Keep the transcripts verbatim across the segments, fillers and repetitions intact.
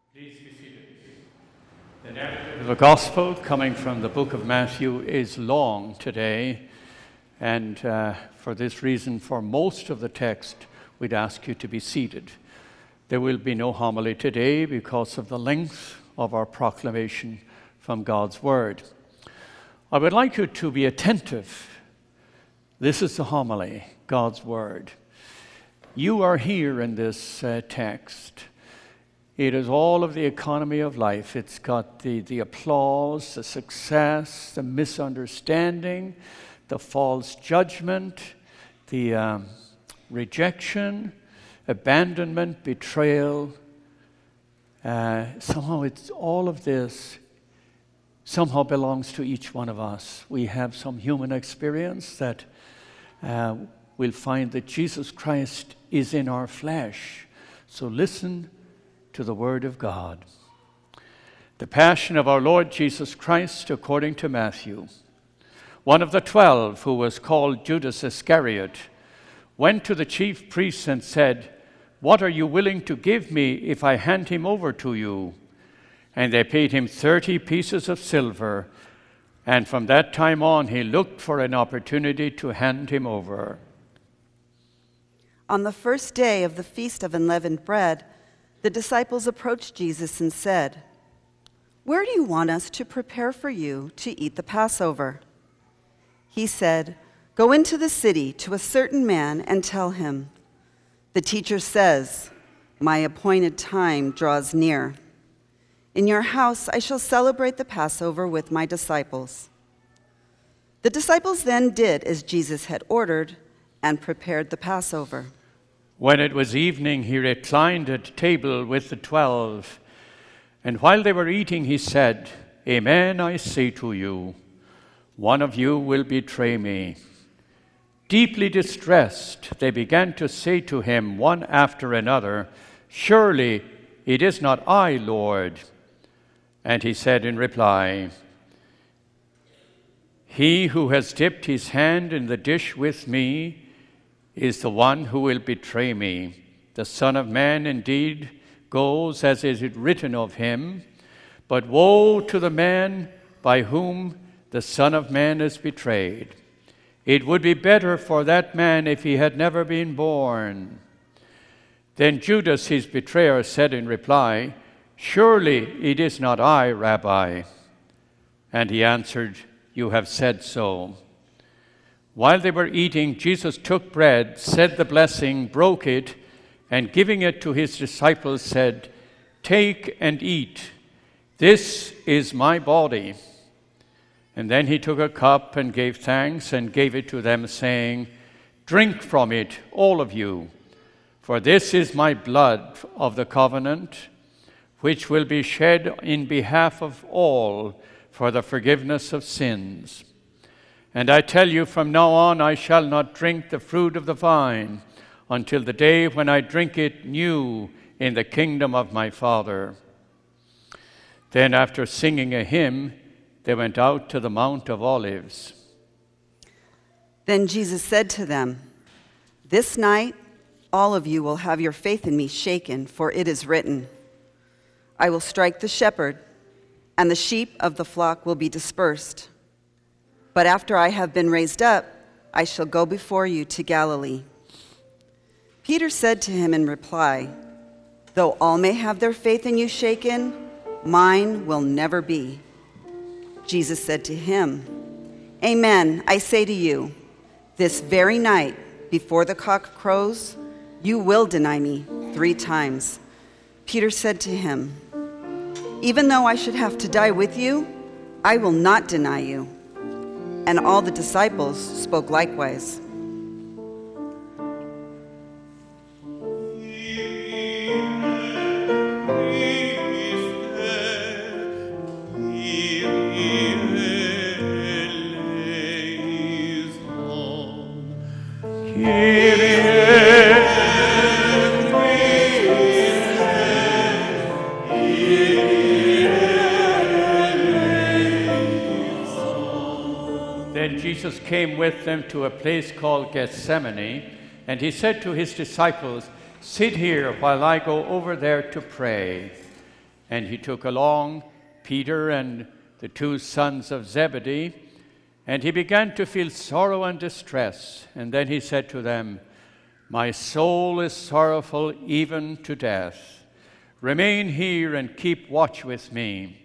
Please be seated. The narrative of the Gospel coming from the book of Matthew is long today, and uh, for this reason, for most of the text, we'd ask you to be seated. There will be no homily today because of the length of our proclamation from God's Word. I would like you to be attentive. This is the homily, God's Word. You are here in this uh, text. It is all of the economy of life. It's got the, the applause, the success, the misunderstanding, the false judgment, the um, rejection, abandonment, betrayal. Uh, somehow it's all of this somehow belongs to each one of us. We have some human experience that uh, we'll find that Jesus Christ is in our flesh. So listen to the Word of God. The Passion of our Lord Jesus Christ according to Matthew. One of the twelve, who was called Judas Iscariot, went to the chief priests and said, "What are you willing to give me if I hand him over to you?" And they paid him thirty pieces of silver, and from that time on he looked for an opportunity to hand him over. On the first day of the Feast of Unleavened Bread, the disciples approached Jesus and said, "Where do you want us to prepare for you to eat the Passover?" He said, "Go into the city to a certain man and tell him, 'The teacher says, my appointed time draws near. In your house I shall celebrate the Passover with my disciples.'" The disciples then did as Jesus had ordered and prepared the Passover. When it was evening, he reclined at table with the twelve. And while they were eating, he said, "Amen, I say to you, one of you will betray me." Deeply distressed, they began to say to him one after another, "Surely it is not I, Lord." And he said in reply, "He who has dipped his hand in the dish with me is the one who will betray me. The Son of Man indeed goes as is written of him, but woe to the man by whom the Son of Man is betrayed. It would be better for that man if he had never been born." Then Judas, his betrayer, said in reply, "Surely it is not I, Rabbi." And he answered, "You have said so." While they were eating, Jesus took bread, said the blessing, broke it, and giving it to his disciples said, "Take and eat. This is my body." And then he took a cup and gave thanks and gave it to them, saying, "Drink from it, all of you, for this is my blood of the covenant, which will be shed in behalf of all for the forgiveness of sins. And I tell you, from now on I shall not drink the fruit of the vine until the day when I drink it new in the kingdom of my Father." Then after singing a hymn, they went out to the Mount of Olives. Then Jesus said to them, "This night all of you will have your faith in me shaken, for it is written, 'I will strike the shepherd, and the sheep of the flock will be dispersed.' But after I have been raised up, I shall go before you to Galilee." Peter said to him in reply, "Though all may have their faith in you shaken, mine will never be." Jesus said to him, "Amen, I say to you, this very night, before the cock crows, you will deny me three times." Peter said to him, "Even though I should have to die with you, I will not deny you." And all the disciples spoke likewise. Jesus came with them to a place called Gethsemane, and he said to his disciples, "Sit here while I go over there to pray." And he took along Peter and the two sons of Zebedee, and he began to feel sorrow and distress. And then he said to them, "My soul is sorrowful even to death. Remain here and keep watch with me."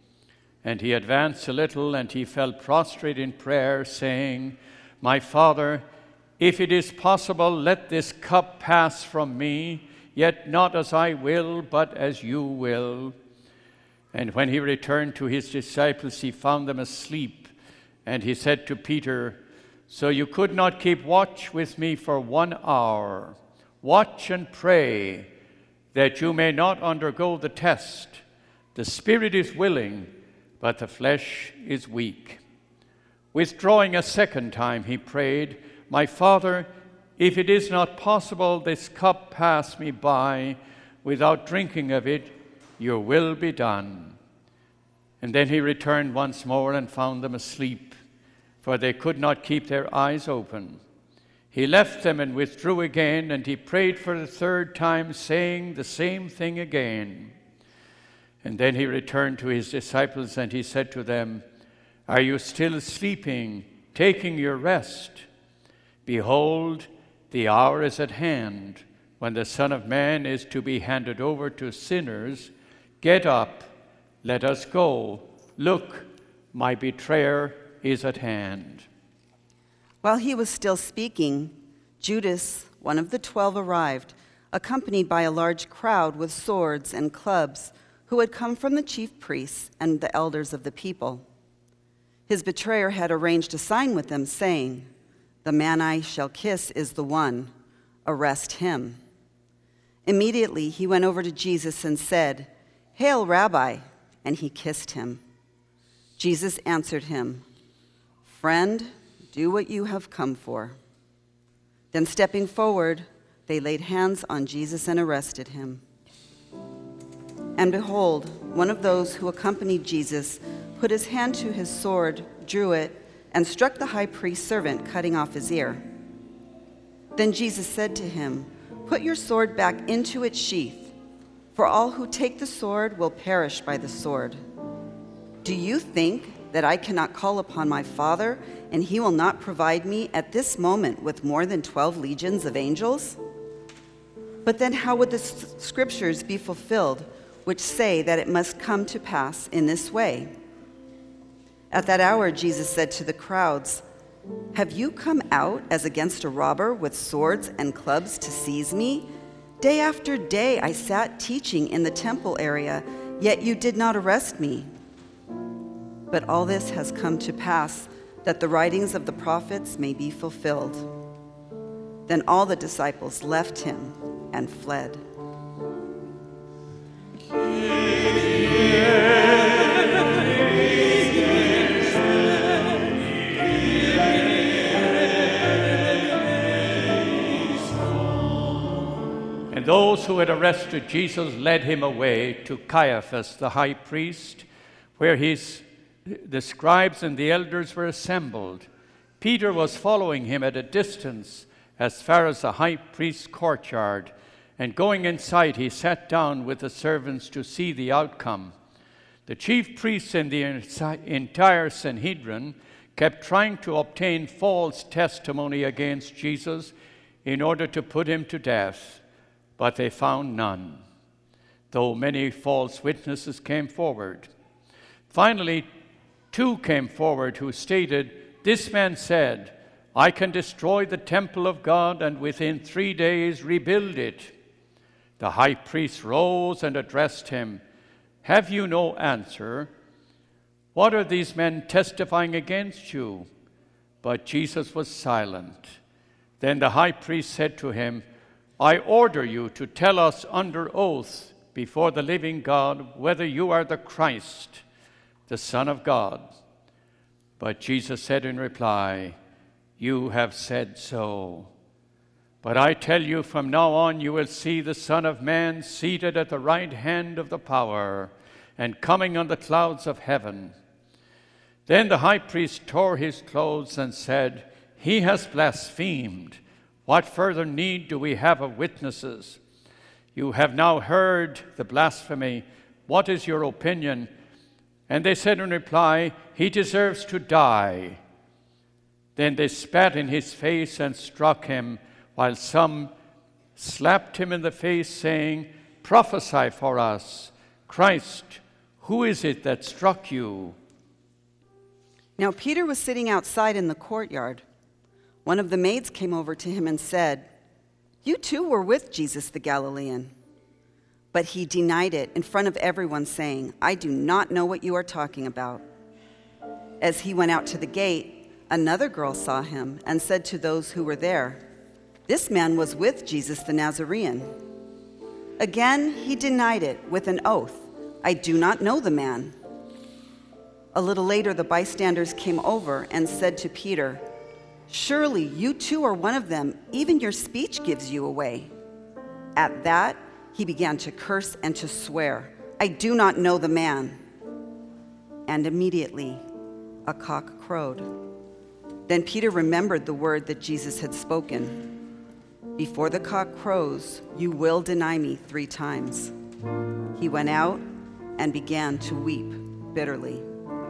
And he advanced a little, and he fell prostrate in prayer, saying, "My Father, if it is possible, let this cup pass from me, yet not as I will, but as you will." And when he returned to his disciples, he found them asleep. And he said to Peter, "So you could not keep watch with me for one hour? Watch and pray, that you may not undergo the test. The spirit is willing, but the flesh is weak." Withdrawing a second time, he prayed, "My Father, if it is not possible this cup pass me by without drinking of it, your will be done." And then he returned once more and found them asleep, for they could not keep their eyes open. He left them and withdrew again, and he prayed for the third time, saying the same thing again. And then he returned to his disciples, and he said to them, "Are you still sleeping, taking your rest? Behold, the hour is at hand, when the Son of Man is to be handed over to sinners. Get up, let us go. Look, my betrayer is at hand." While he was still speaking, Judas, one of the twelve, arrived, accompanied by a large crowd with swords and clubs, who had come from the chief priests and the elders of the people. His betrayer had arranged a sign with them, saying, "The man I shall kiss is the one. Arrest him." Immediately he went over to Jesus and said, "Hail, Rabbi," and he kissed him. Jesus answered him, "Friend, do what you have come for." Then stepping forward, they laid hands on Jesus and arrested him. And behold, one of those who accompanied Jesus put his hand to his sword, drew it, and struck the high priest's servant, cutting off his ear. Then Jesus said to him, "Put your sword back into its sheath, for all who take the sword will perish by the sword. Do you think that I cannot call upon my Father, and he will not provide me at this moment with more than twelve legions of angels? But then how would the scriptures be fulfilled, which say that it must come to pass in this way?" At that hour, Jesus said to the crowds, "Have you come out as against a robber with swords and clubs to seize me? Day after day I sat teaching in the temple area, yet you did not arrest me. But all this has come to pass, that the writings of the prophets may be fulfilled." Then all the disciples left him and fled. And those who had arrested Jesus led him away to Caiaphas the high priest, where his, the scribes and the elders were assembled. Peter was following him at a distance as far as the high priest's courtyard, and going inside he sat down with the servants to see the outcome. The chief priests and the entire Sanhedrin kept trying to obtain false testimony against Jesus in order to put him to death, but they found none, though many false witnesses came forward. Finally, two came forward who stated, "This man said, 'I can destroy the temple of God and within three days rebuild it.'" The high priest rose and addressed him, "Have you no answer? What are these men testifying against you?" But Jesus was silent. Then the high priest said to him, "I order you to tell us under oath before the living God whether you are the Christ, the Son of God." But Jesus said in reply, "You have said so. But I tell you, from now on you will see the Son of Man seated at the right hand of the power and coming on the clouds of heaven." Then the high priest tore his clothes and said, "He has blasphemed. What further need do we have of witnesses? You have now heard the blasphemy. what is your opinion?" And they said in reply, "He deserves to die." Then they spat in his face and struck him, while some slapped him in the face, saying, "Prophesy for us, Christ, who is it that struck you?" Now Peter was sitting outside in the courtyard. One of the maids came over to him and said, "You too were with Jesus the Galilean." But he denied it in front of everyone, saying, "I do not know what you are talking about." As he went out to the gate, another girl saw him and said to those who were there, "This man was with Jesus the Nazarene." Again, he denied it with an oath, "I do not know the man." A little later, the bystanders came over and said to Peter, "Surely you too are one of them. Even your speech gives you away." At that, he began to curse and to swear, "I do not know the man." And immediately, a cock crowed. Then Peter remembered the word that Jesus had spoken, "Before the cock crows, you will deny me three times." He went out and began to weep bitterly.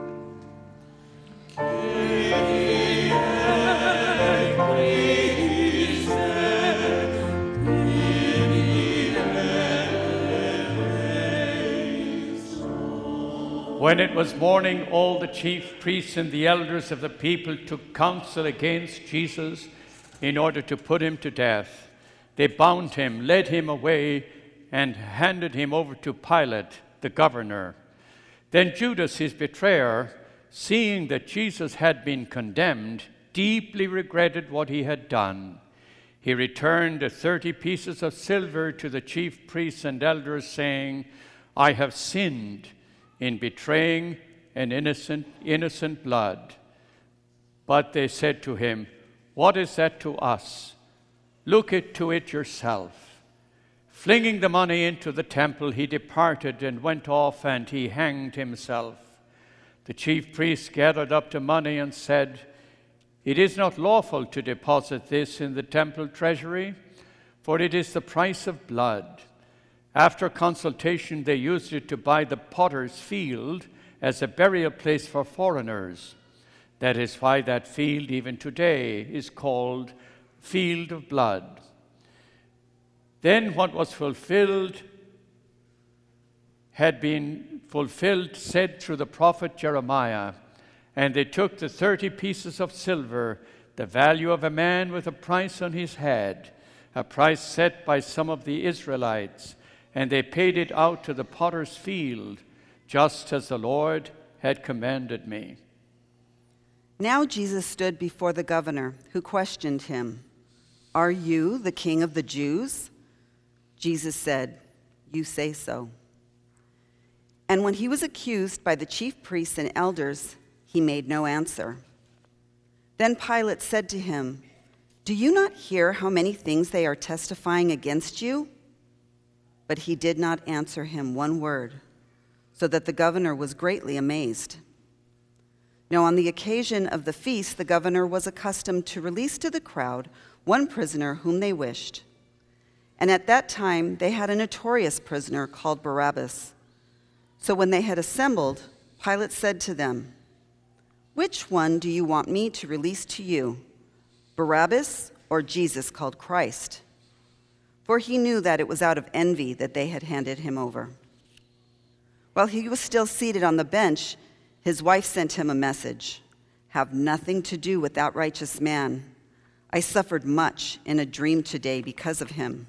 When it was morning, all the chief priests and the elders of the people took counsel against Jesus in order to put him to death. They bound him, led him away, and handed him over to Pilate, the governor. Then Judas, his betrayer, seeing that Jesus had been condemned, deeply regretted what he had done. He returned the thirty pieces of silver to the chief priests and elders, saying, "I have sinned in betraying an innocent, innocent blood." But they said to him, "What is that to us? Look it to it yourself." Flinging the money into the temple, he departed and went off, and he hanged himself. The chief priests gathered up the money and said, "It is not lawful to deposit this in the temple treasury, for it is the price of blood." After consultation, they used it to buy the potter's field as a burial place for foreigners. That is why that field, even today, is called Field of Blood. Then what was fulfilled had been fulfilled, said through the prophet Jeremiah, "And they took the thirty pieces of silver, the value of a man with a price on his head, a price set by some of the Israelites, and they paid it out to the potter's field, just as the Lord had commanded me." Now Jesus stood before the governor, who questioned him, "Are you the king of the Jews?" Jesus said, "You say so." And when he was accused by the chief priests and elders, he made no answer. Then Pilate said to him, "Do you not hear how many things they are testifying against you?" But he did not answer him one word, so that the governor was greatly amazed. Now on the occasion of the feast, the governor was accustomed to release to the crowd one prisoner whom they wished. And at that time they had a notorious prisoner called Barabbas. So when they had assembled, Pilate said to them, "Which one do you want me to release to you, Barabbas or Jesus called Christ?" For he knew that it was out of envy that they had handed him over. While he was still seated on the bench, his wife sent him a message, "Have nothing to do with that righteous man. I suffered much in a dream today because of him."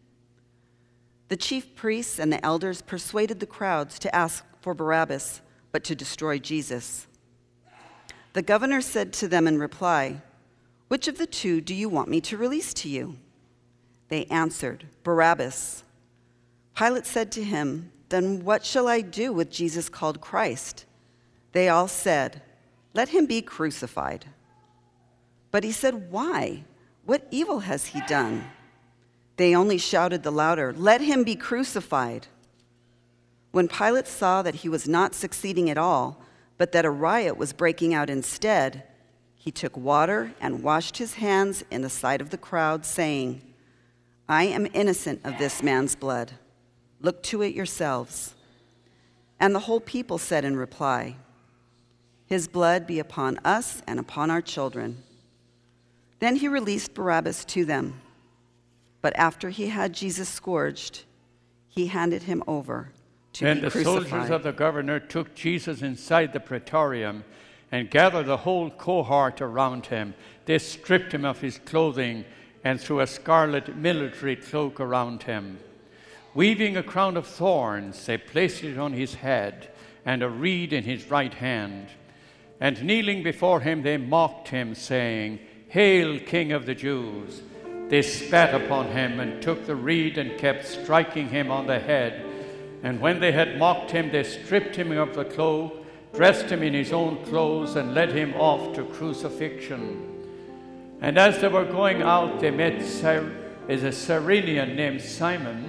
The chief priests and the elders persuaded the crowds to ask for Barabbas, but to destroy Jesus. The governor said to them in reply, "Which of the two do you want me to release to you?" They answered, "Barabbas." Pilate said to him, "Then what shall I do with Jesus called Christ?" They all said, "Let him be crucified." But he said, "Why? What evil has he done?" They only shouted the louder, "Let him be crucified." When Pilate saw that he was not succeeding at all, but that a riot was breaking out instead, he took water and washed his hands in the sight of the crowd, saying, "I am innocent of this man's blood. Look to it yourselves." And the whole people said in reply, "His blood be upon us and upon our children." Then he released Barabbas to them. But after he had Jesus scourged, he handed him over to then be the crucified. soldiers of the governor took Jesus inside the praetorium and gathered the whole cohort around him. They stripped him of his clothing and threw a scarlet military cloak around him. Weaving a crown of thorns, they placed it on his head and a reed in his right hand. And kneeling before him, they mocked him, saying, "Hail, King of the Jews!" They spat upon him and took the reed and kept striking him on the head. And when they had mocked him, they stripped him of the cloak, dressed him in his own clothes, and led him off to crucifixion. And as they were going out, they met Cyr- is a Cyrenian named Simon.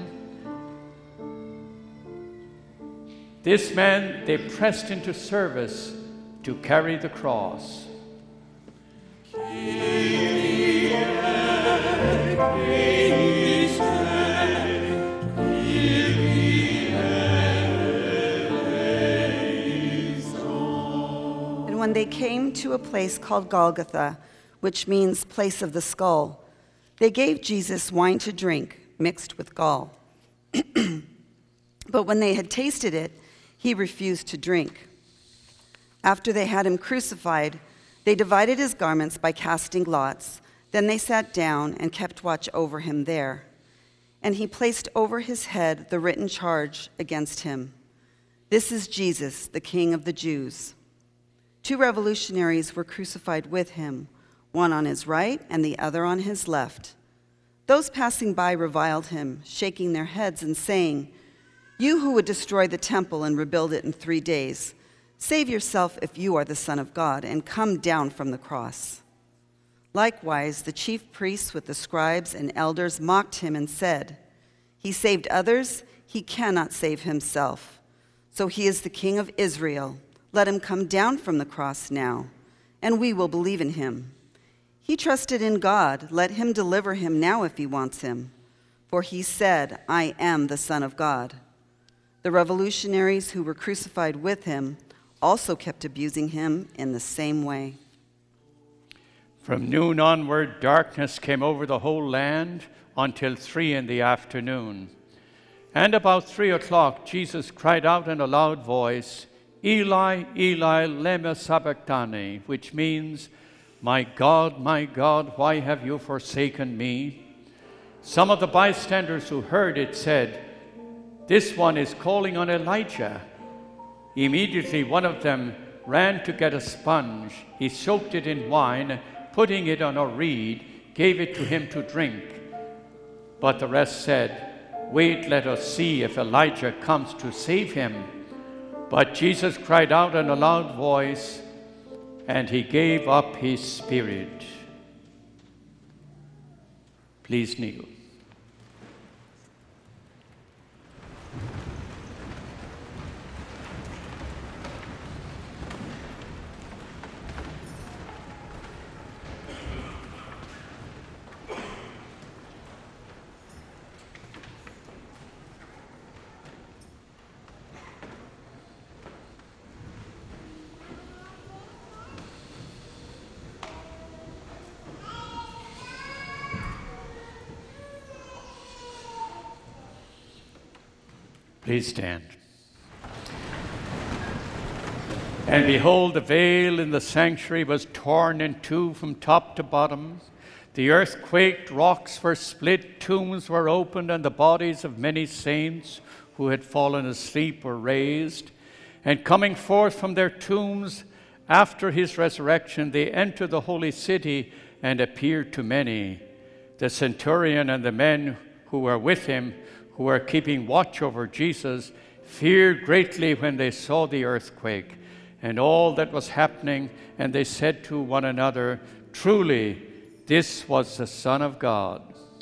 This man they pressed into service to carry the cross. And when they came to a place called Golgotha, which means place of the skull, they gave Jesus wine to drink mixed with gall. But when they had tasted it, he refused to drink. After they had him crucified, they divided his garments by casting lots. Then they sat down and kept watch over him there. And he placed over his head the written charge against him: "This is Jesus, the King of the Jews." Two revolutionaries were crucified with him, one on his right and the other on his left. Those passing by reviled him, shaking their heads and saying, "You who would destroy the temple and rebuild it in three days, save yourself if you are the Son of God, and come down from the cross." Likewise, the chief priests with the scribes and elders mocked him and said, "He saved others, he cannot save himself. So he is the King of Israel. Let him come down from the cross now, and we will believe in him. He trusted in God. Let him deliver him now if he wants him. For he said, 'I am the Son of God.'" The revolutionaries who were crucified with him also kept abusing him in the same way. From noon onward, darkness came over the whole land until three in the afternoon. And about three o'clock, Jesus cried out in a loud voice, "Eli, Eli, lema sabachthani," which means, "My God, my God, why have you forsaken me?" Some of the bystanders who heard it said, "This one is calling on Elijah." Immediately one of them ran to get a sponge. He soaked it in wine, putting it on a reed, gave it to him to drink. But the rest said, "Wait, let us see if Elijah comes to save him." But Jesus cried out in a loud voice, and he gave up his spirit. Please kneel. Please stand. And behold, the veil in the sanctuary was torn in two from top to bottom. The earth quaked, rocks were split, tombs were opened, and the bodies of many saints who had fallen asleep were raised. And coming forth from their tombs after his resurrection, they entered the holy city and appeared to many. The centurion and the men who were with him, who were keeping watch over Jesus, feared greatly when they saw the earthquake and all that was happening, and they said to one another, "Truly, this was the Son of God."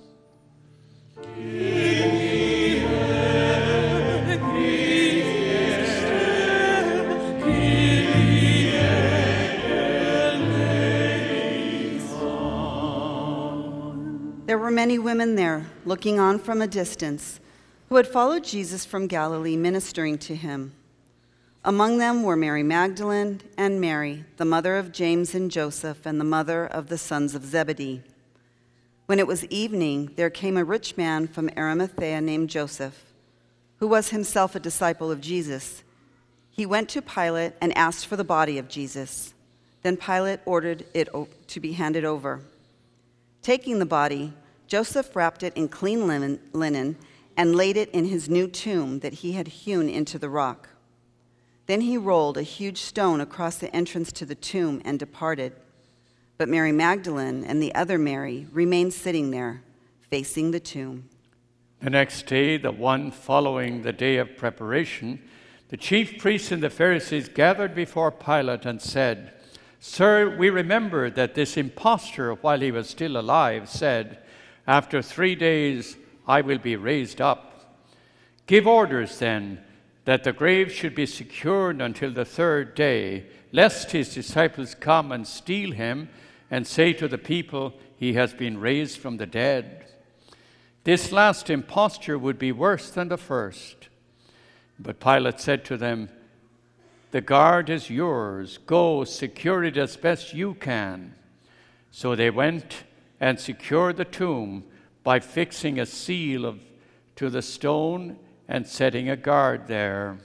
There were many women there, looking on from a distance, who had followed Jesus from Galilee, ministering to him. Among them were Mary Magdalene and Mary, the mother of James and Joseph, and the mother of the sons of Zebedee. When it was evening, there came a rich man from Arimathea named Joseph, who was himself a disciple of Jesus. He went to Pilate and asked for the body of Jesus. Then Pilate ordered it to be handed over. Taking the body, Joseph wrapped it in clean linen and laid it in his new tomb that he had hewn into the rock. Then he rolled a huge stone across the entrance to the tomb and departed. But Mary Magdalene and the other Mary remained sitting there, facing the tomb. The next day, the one following the day of preparation, the chief priests and the Pharisees gathered before Pilate and said, "Sir, we remember that this impostor, while he was still alive, said, 'After three days I will be raised up.' Give orders then that the grave should be secured until the third day, lest his disciples come and steal him and say to the people, 'He has been raised from the dead.' This last imposture would be worse than the first." But Pilate said to them, "The guard is yours. Go, secure it as best you can." So they went and secured the tomb by fixing a seal of, to the stone and setting a guard there.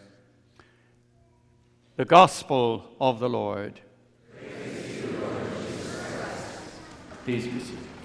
The Gospel of the Lord. Praise to you, Lord Jesus Christ. Please be seated.